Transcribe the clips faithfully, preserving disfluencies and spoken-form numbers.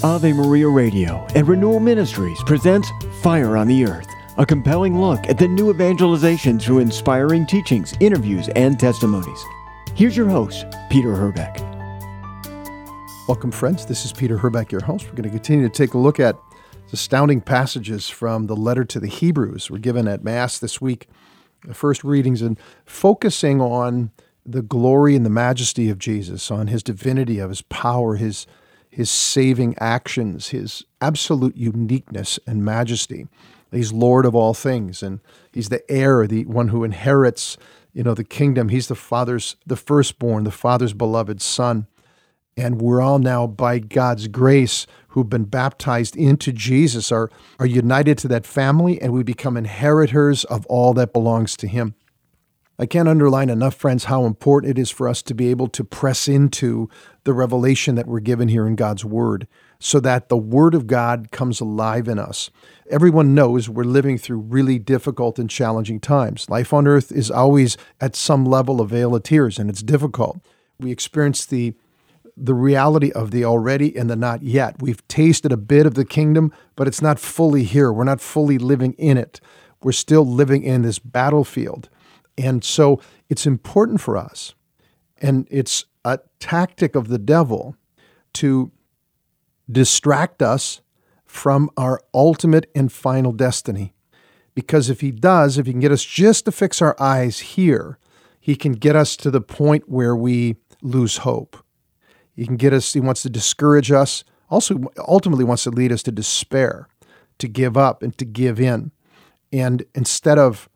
Ave Maria Radio and Renewal Ministries presents Fire on the Earth, a compelling look at the new evangelization through inspiring teachings, interviews, and testimonies. Here's your host, Peter Herbeck. Welcome, friends. This is Peter Herbeck, your host. We're going to continue to take a look at astounding passages from the letter to the Hebrews. We're given at Mass this week, the first readings, and focusing on the glory and the majesty of Jesus, on his divinity, of his power, his his saving actions, his absolute uniqueness and majesty. He's Lord of all things, and he's the heir, the one who inherits, you know, the kingdom. He's the Father's, the firstborn, the Father's beloved Son. And we're all now, by God's grace, who've been baptized into Jesus, are, are united to that family, and we become inheritors of all that belongs to him. I can't underline enough, friends, how important it is for us to be able to press into the revelation that we're given here in God's Word, so that the Word of God comes alive in us. Everyone knows we're living through really difficult and challenging times. Life on earth is always at some level a vale of tears, and it's difficult. We experience the the reality of the already and the not yet. We've tasted a bit of the kingdom, but it's not fully here. We're not fully living in it. We're still living in this battlefield. And so it's important for us, and it's a tactic of the devil to distract us from our ultimate and final destiny. Because if he does, if he can get us just to fix our eyes here, he can get us to the point where we lose hope. He can get us, he wants to discourage us, also ultimately wants to lead us to despair, to give up and to give in. And instead of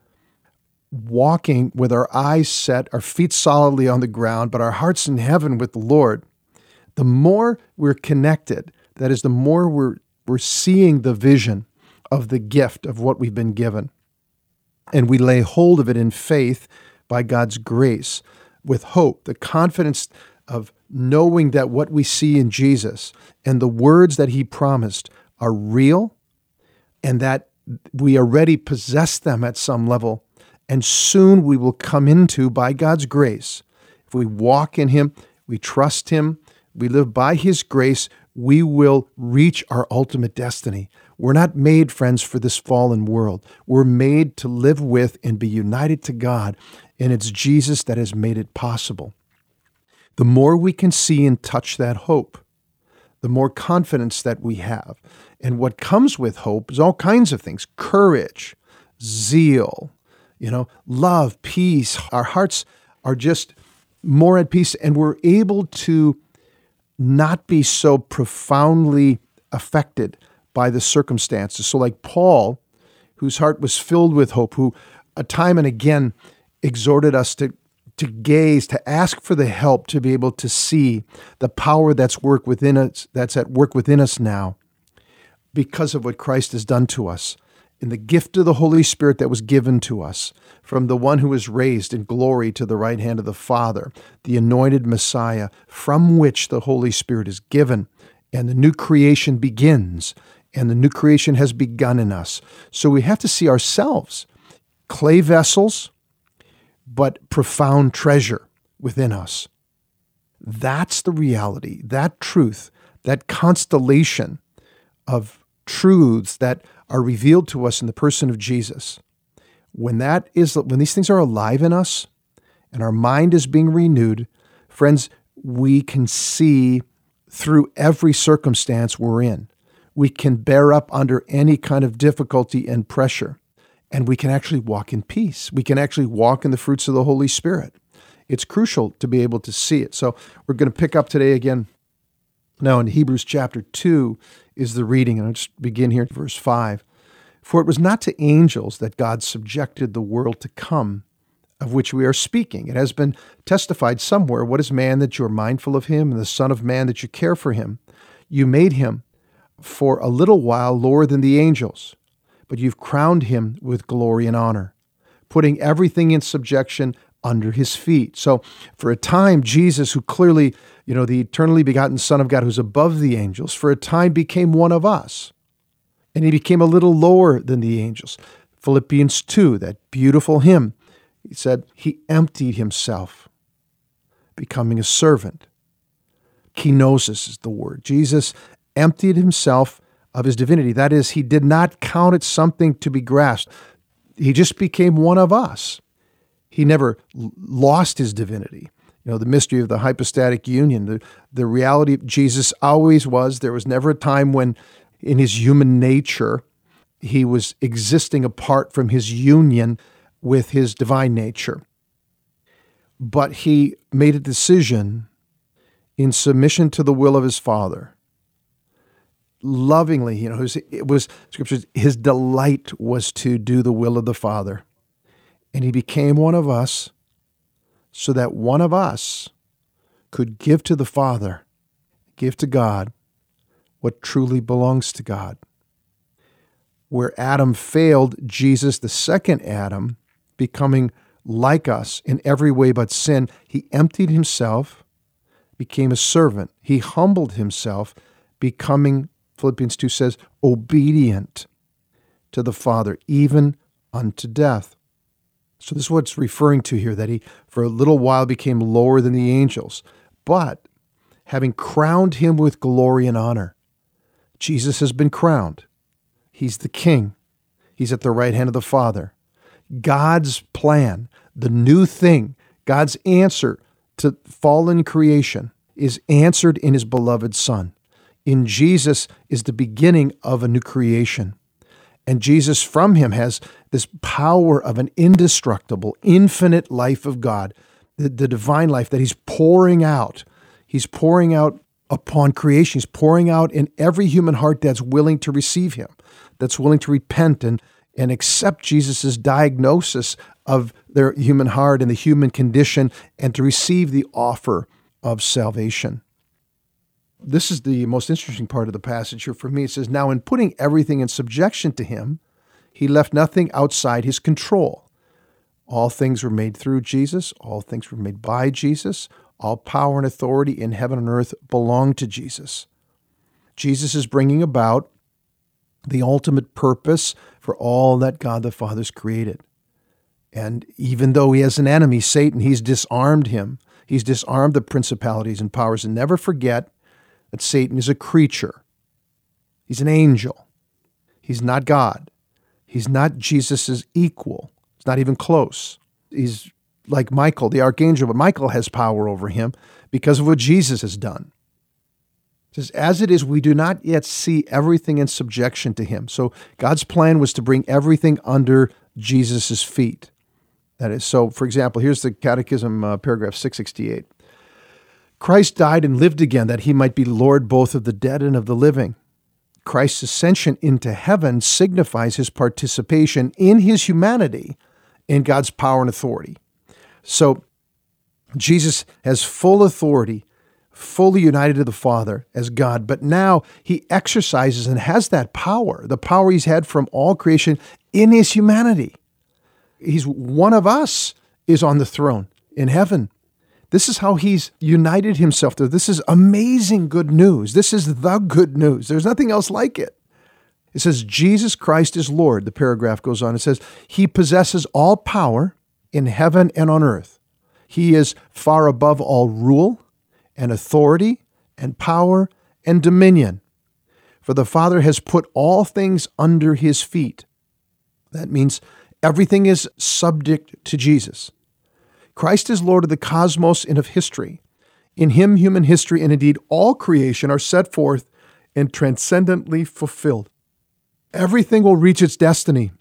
walking with our eyes set, our feet solidly on the ground, but our hearts in heaven with the Lord, the more we're connected, that is, the more we're we're seeing the vision of the gift of what we've been given. And we lay hold of it in faith by God's grace, with hope, the confidence of knowing that what we see in Jesus and the words that he promised are real, and that we already possess them at some level. And soon we will come into, by God's grace, if we walk in him, we trust him, we live by his grace, we will reach our ultimate destiny. We're not made, friends, for this fallen world. We're made to live with and be united to God, and it's Jesus that has made it possible. The more we can see and touch that hope, the more confidence that we have. And what comes with hope is all kinds of things: courage, zeal, you know, love, peace. Our hearts are just more at peace, and we're able to not be so profoundly affected by the circumstances. So like Paul, whose heart was filled with hope, who a time and again exhorted us to, to gaze, to ask for the help, to be able to see the power that's work within us, that's at work within us now because of what Christ has done to us, in the gift of the Holy Spirit that was given to us from the one who was raised in glory to the right hand of the Father, the anointed Messiah, from which the Holy Spirit is given, and the new creation begins, and the new creation has begun in us. So we have to see ourselves, clay vessels, but profound treasure within us. That's the reality, that truth, that constellation of truths that are revealed to us in the person of Jesus. When that is, when these things are alive in us and our mind is being renewed, friends, we can see through every circumstance we're in. We can bear up under any kind of difficulty and pressure, and we can actually walk in peace. We can actually walk in the fruits of the Holy Spirit. It's crucial to be able to see it. So we're going to pick up today again. Now in Hebrews chapter two is the reading, and I'll just begin here at verse five. For it was not to angels that God subjected the world to come, of which we are speaking. It has been testified somewhere, what is man that you are mindful of him, and the son of man that you care for him? You made him for a little while lower than the angels, but you've crowned him with glory and honor, putting everything in subjection under his feet. So for a time, Jesus, who clearly, you know, the eternally begotten Son of God, who's above the angels, for a time became one of us. And he became a little lower than the angels. Philippians two, that beautiful hymn, he said, he emptied himself, becoming a servant. Kenosis is the word. Jesus emptied himself of his divinity. That is, he did not count it something to be grasped. He just became one of us. He never l- lost his divinity. You know, the mystery of the hypostatic union, the, the reality of Jesus always was, there was never a time when in his human nature, he was existing apart from his union with his divine nature. But he made a decision in submission to the will of his Father. Lovingly, you know, it was, it was scriptures, his delight was to do the will of the Father. And he became one of us so that one of us could give to the Father, give to God what truly belongs to God. Where Adam failed, Jesus, the second Adam, becoming like us in every way but sin, he emptied himself, became a servant. He humbled himself, becoming, Philippians two says, obedient to the Father, even unto death. So this is what it's referring to here, that he for a little while became lower than the angels, but having crowned him with glory and honor. Jesus has been crowned. He's the King. He's at the right hand of the Father. God's plan, the new thing, God's answer to fallen creation is answered in his beloved Son. In Jesus is the beginning of a new creation. And Jesus from him has this power of an indestructible, infinite life of God, the, the divine life that he's pouring out. He's pouring out upon creation. He's pouring out in every human heart that's willing to receive him, that's willing to repent and, and accept Jesus' diagnosis of their human heart and the human condition and to receive the offer of salvation. This is the most interesting part of the passage here for me. It says, now in putting everything in subjection to him, he left nothing outside his control. All things were made through Jesus. All things were made by Jesus. All power and authority in heaven and earth belong to Jesus. Jesus is bringing about the ultimate purpose for all that God the Father's created. And even though he has an enemy, Satan, he's disarmed him. He's disarmed the principalities and powers. And never forget that Satan is a creature. He's an angel. He's not God. He's not Jesus' equal. It's not even close. He's like Michael, the archangel, but Michael has power over him because of what Jesus has done. It says, as it is, we do not yet see everything in subjection to him. So God's plan was to bring everything under Jesus' feet. That is, so for example, here's the Catechism, uh, paragraph six sixty-eight. Christ died and lived again that he might be Lord both of the dead and of the living. Christ's ascension into heaven signifies his participation in his humanity in God's power and authority. So Jesus has full authority, fully united to the Father as God, but now he exercises and has that power, the power he's had from all creation in his humanity. He's one of us is on the throne in heaven. This is how he's united himself to. This is amazing good news. This is the good news. There's nothing else like it. It says, Jesus Christ is Lord. The paragraph goes on. It says, he possesses all power in heaven and on earth. He is far above all rule and authority and power and dominion. For the Father has put all things under his feet. That means everything is subject to Jesus. Christ is Lord of the cosmos and of history. In him, human history and indeed all creation are set forth and transcendently fulfilled. Everything will reach its destiny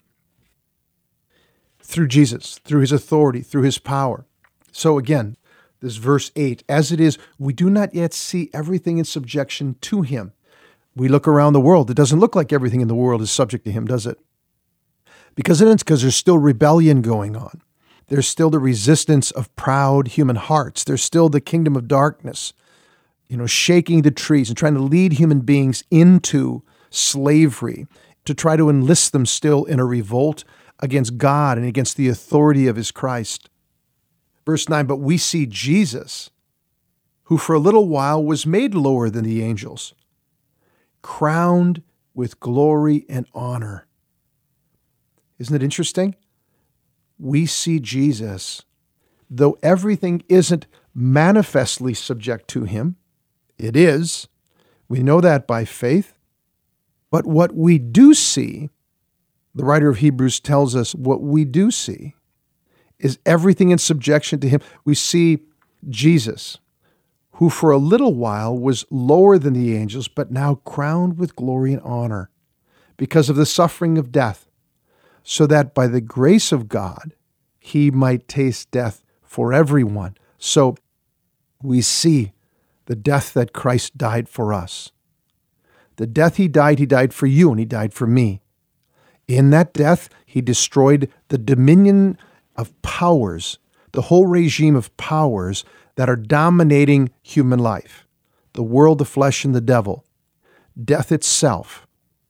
through Jesus, through his authority, through his power. So again, this verse eight, as it is, we do not yet see everything in subjection to him. We look around the world. It doesn't look like everything in the world is subject to him, does it? Because it is, because there's still rebellion going on. There's still the resistance of proud human hearts. There's still the kingdom of darkness, you know, shaking the trees and trying to lead human beings into slavery, to try to enlist them still in a revolt against God and against the authority of his Christ. Verse nine, but we see Jesus, who for a little while was made lower than the angels, crowned with glory and honor. Isn't it interesting? We see Jesus, though everything isn't manifestly subject to him, it is, We know that by faith. But what we do see, the writer of Hebrews tells us what we do see is everything in subjection to him. We see Jesus, who for a little while was lower than the angels, but now crowned with glory and honor because of the suffering of death, so that by the grace of God, he might taste death for everyone. So we see the death that Christ died for us. The death he died, he died for you, and he died for me. In that death, he destroyed the dominion of powers, the whole regime of powers that are dominating human life, the world, the flesh, and the devil, death itself,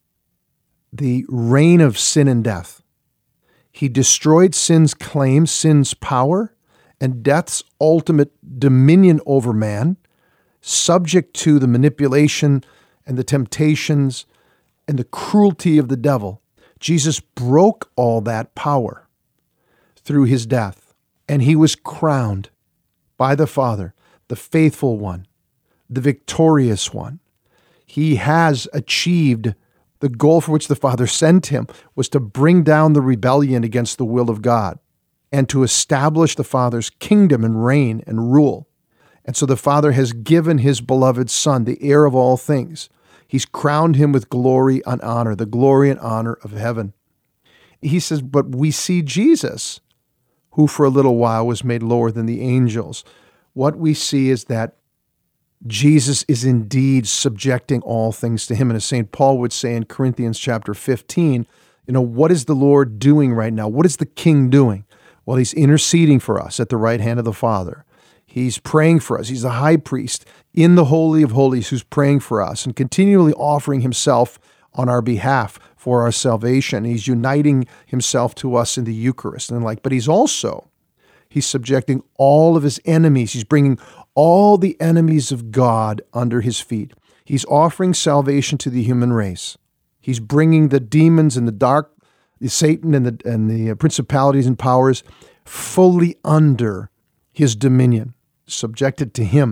the reign of sin and death. He destroyed sin's claim, sin's power, and death's ultimate dominion over man, subject to the manipulation and the temptations and the cruelty of the devil. Jesus broke all that power through his death, and he was crowned by the Father, the faithful one, the victorious one. He has achieved the goal for which the Father sent him, was to bring down the rebellion against the will of God and to establish the Father's kingdom and reign and rule. And so the Father has given his beloved Son, the heir of all things. He's crowned him with glory and honor, the glory and honor of heaven. He says, but we see Jesus, who for a little while was made lower than the angels. What we see is that Jesus is indeed subjecting all things to him. And as Saint Paul would say in Corinthians chapter fifteen, you know, what is the Lord doing right now? What is the King doing? Well, he's interceding for us at the right hand of the Father. He's praying for us. He's the high priest in the Holy of Holies who's praying for us and continually offering himself on our behalf for our salvation. He's uniting himself to us in the Eucharist and like, but he's also, he's subjecting all of his enemies. He's bringing all the enemies of God under his feet. He's offering salvation to the human race. He's bringing the demons and the dark, the Satan and the, and the principalities and powers fully under his dominion, subjected to him.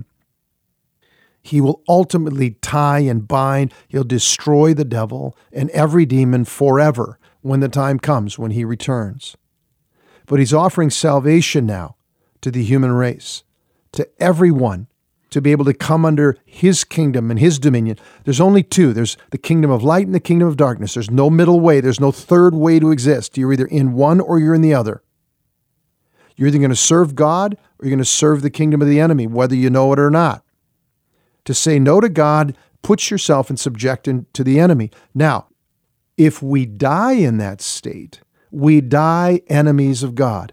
He will ultimately tie and bind. He'll destroy the devil and every demon forever when the time comes, when he returns. But he's offering salvation now to the human race, to everyone, to be able to come under his kingdom and his dominion. There's only two. There's the kingdom of light and the kingdom of darkness. There's no middle way. There's no third way to exist. You're either in one or you're in the other. You're either going to serve God or you're going to serve the kingdom of the enemy, whether you know it or not. To say no to God puts yourself in subjection to the enemy. Now, if we die in that state, we die enemies of God.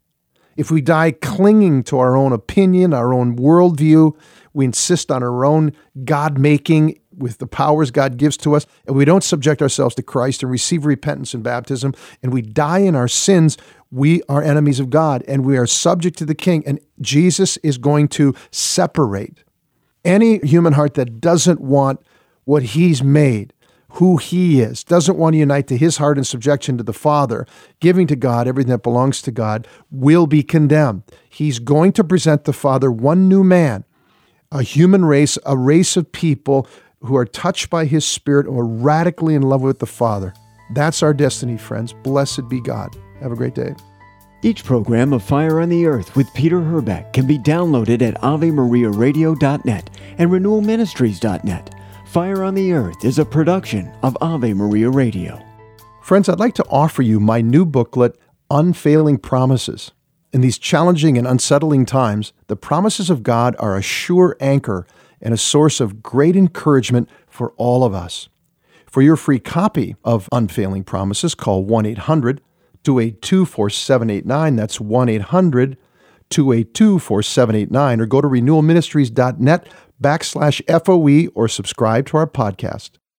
If we die clinging to our own opinion, our own worldview, we insist on our own God-making with the powers God gives to us, and we don't subject ourselves to Christ and receive repentance and baptism, and we die in our sins, we are enemies of God, and we are subject to the King, and Jesus is going to separate any human heart that doesn't want what he's made, who he is, doesn't want to unite to his heart in subjection to the Father, giving to God everything that belongs to God, will be condemned. He's going to present the Father one new man, a human race, a race of people who are touched by his Spirit and are radically in love with the Father. That's our destiny, friends. Blessed be God. Have a great day. Each program of Fire on the Earth with Peter Herbeck can be downloaded at ave maria radio dot net and renewal ministries dot net. Fire on the Earth is a production of Ave Maria Radio. Friends, I'd like to offer you my new booklet, Unfailing Promises. In these challenging and unsettling times, the promises of God are a sure anchor and a source of great encouragement for all of us. For your free copy of Unfailing Promises, call one eight hundred two eight two four seven eight nine. That's one eight hundred two eight two four seven eight nine, or go to renewal ministries dot net backslash F O E or subscribe to our podcast.